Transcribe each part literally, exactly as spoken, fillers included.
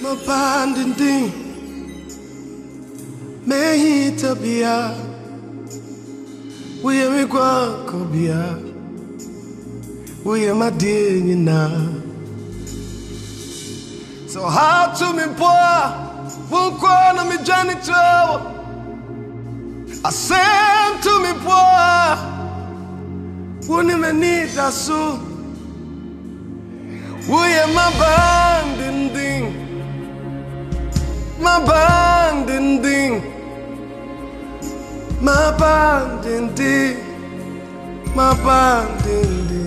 Mabandindi Mehita bia We are kwa kobia We are madini na So how to me poa Wukwa na mijani trawa I send to me poa Wuni menita su We are mabandindi Mabandindi Mabandindi Mabandindi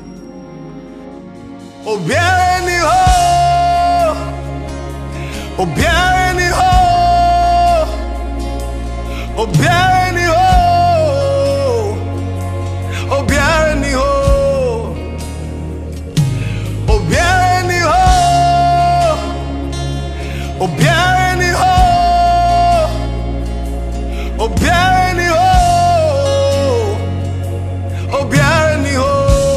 Obiani ho Obiani ho Obiani ho Obiani ho Obiani ho Obiani ho Obiani ho Obiani ho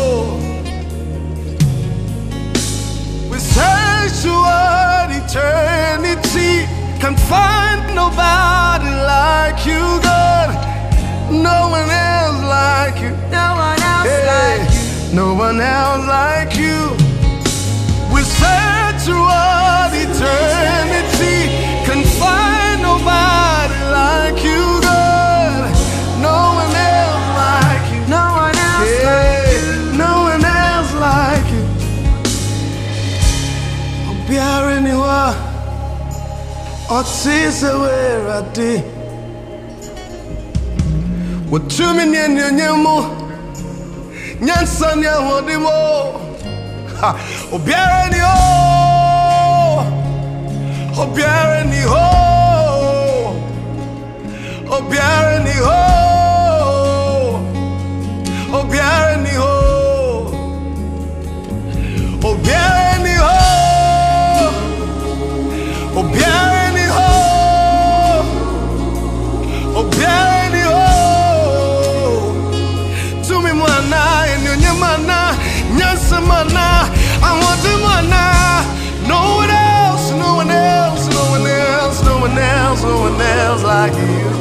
We search toward eternity Can't find nobody like you, God. No one else like you. No one else hey, like you. No one else like you. We search toward eternity. Can't find nobody like you, God. No one else like you. No one else hey, like you. No one else like you. Obiara niwa. Otisa where I did. What two million nyamo Nyansanya Hodimo Obiara ni ho Obiara ni ho Obiara ni ho Obiara ni ho Obiara ni ho Obiara Obiani ho Tumi mwana Enyonye mana Nyansa mana I want the mana No one else No one else No one else No one else No one else like you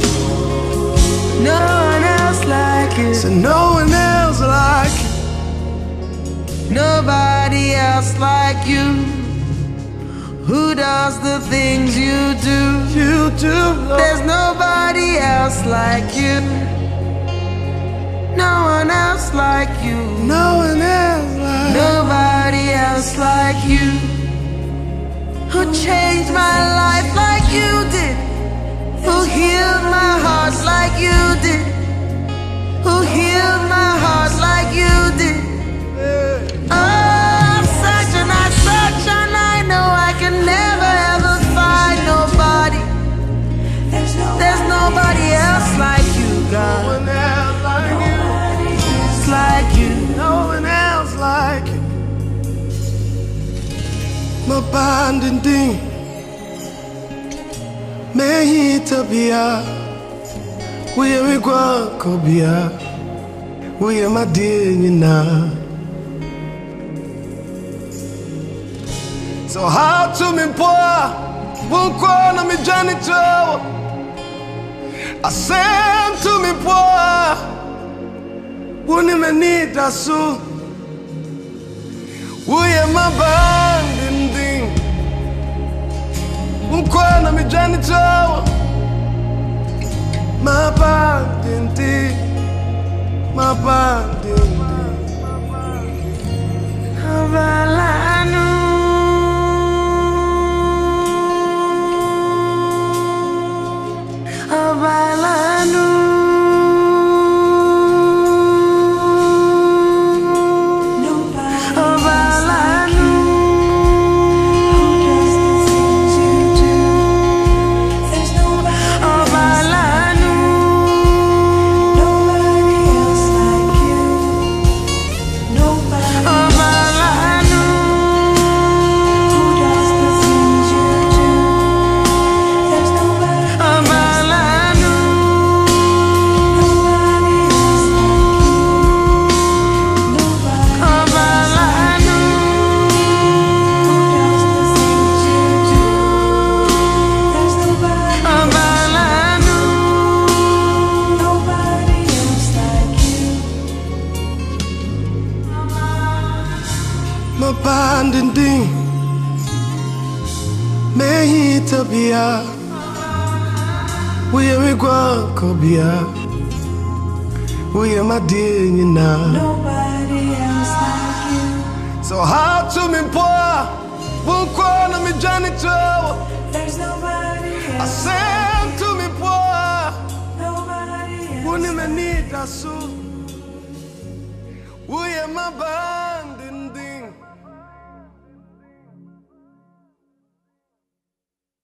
No one else like you So no one else like you Nobody else like you Who does the things you do? You do, Lord. There's nobody else like you. No one else like you. No one else like Nobody else like you. Who changed my life like you did. Who healed my heart like you did. Who healed my heart like you did. Oh, such and I, such and I know I can never ever find nobody. There's nobody else like you, God. No one else like you. It's like you. No one else like you. Mabandindi Mehita bia We are kwa kobia We are madini na So how to me poa Wukwa na mijani trawa I send to me poa Wuni menita su Uye mabandindi Wukwa na mijani trawa Mabandindi Mabandindi Avalanu Avalanu Mabanding Mehita Bia We are Gua Kobia We are my dear Nobody else like you. So how to me poor Wukwana me janitor There's nobody I else. said to me poor Nobody else. Wuni me need a suit We are my band